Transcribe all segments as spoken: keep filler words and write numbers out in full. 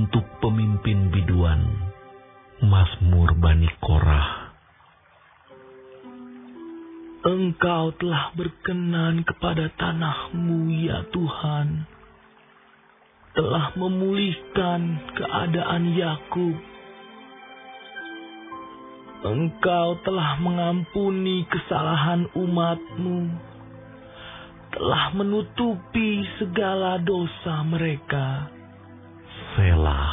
untuk pemimpin biduan, Mazmur Bani Korah. Engkau telah berkenan kepada tanah-Mu, ya Tuhan, telah memulihkan keadaan Yakub. Engkau telah mengampuni kesalahan umat-Mu, telah menutupi segala dosa mereka. Selah.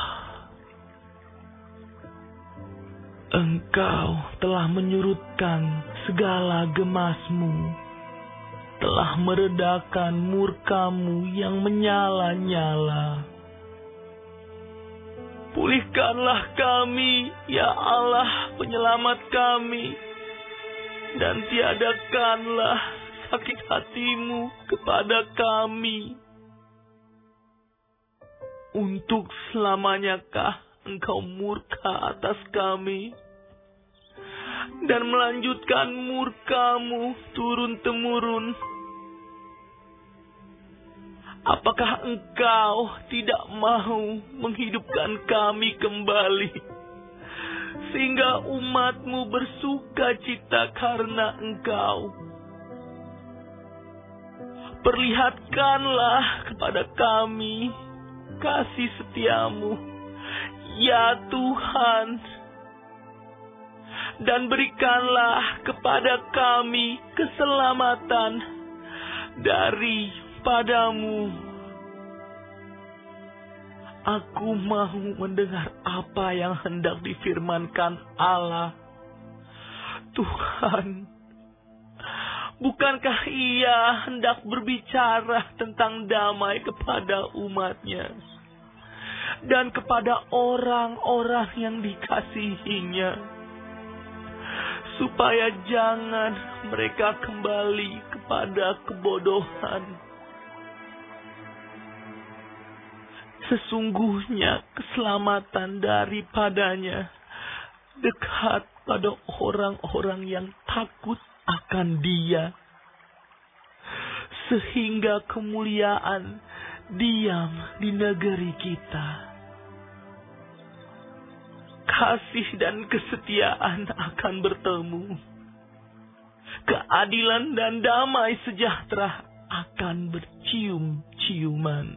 Engkau telah menyurutkan segala gemas-Mu, telah meredakan murka-Mu yang menyala-nyala. Pulihkanlah kami, ya Allah, penyelamat kami, dan tiadakanlah sakit hati-Mu kepada kami. Untuk selamanyakah Engkau murka atas kami, dan melanjutkan murka-Mu turun-temurun? Apakah Engkau tidak mau menghidupkan kami kembali, sehingga umat-Mu bersuka cita karena Engkau? Perlihatkanlah kepada kami kasih setia-Mu, ya Tuhan, dan berikanlah kepada kami keselamatan daripada-Mu. Aku mau mendengar apa yang hendak difirmankan Allah. Tuhan, bukankah Ia hendak berbicara tentang damai kepada umat-Nya dan kepada orang-orang yang dikasihi-Nya, supaya jangan mereka kembali kepada kebodohan? Sesungguhnya keselamatan daripada-Nya dekat pada orang-orang yang takut akan Dia, sehingga kemuliaan diam di negeri kita. Kasih dan kesetiaan akan bertemu. Keadilan dan damai sejahtera akan bercium-ciuman.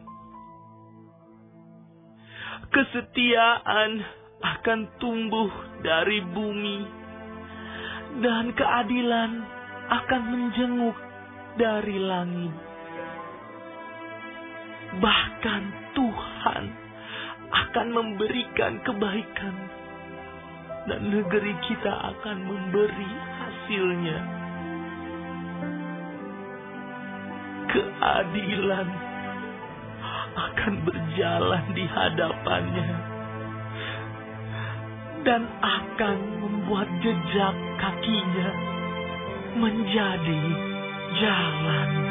Kesetiaan akan tumbuh dari bumi, dan keadilan akan menjenguk dari langit. Bahkan Tuhan akan memberikan kebaikan, dan negeri kita akan memberi hasilnya. Keadilan akan berjalan di hadapannya, dan akan membuat jejak kakinya menjadi jalan.